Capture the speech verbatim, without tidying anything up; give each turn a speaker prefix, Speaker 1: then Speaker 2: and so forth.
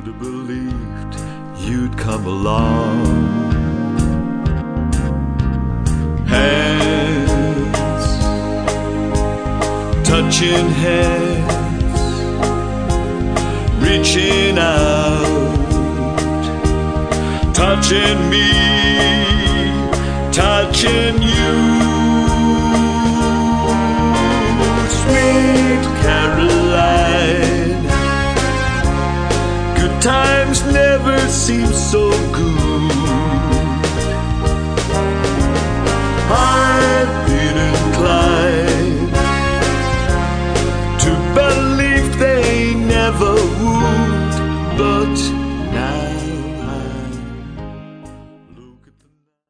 Speaker 1: Who'd have believed you'd come along? Hands touching hands, reaching out, touching me, touching you.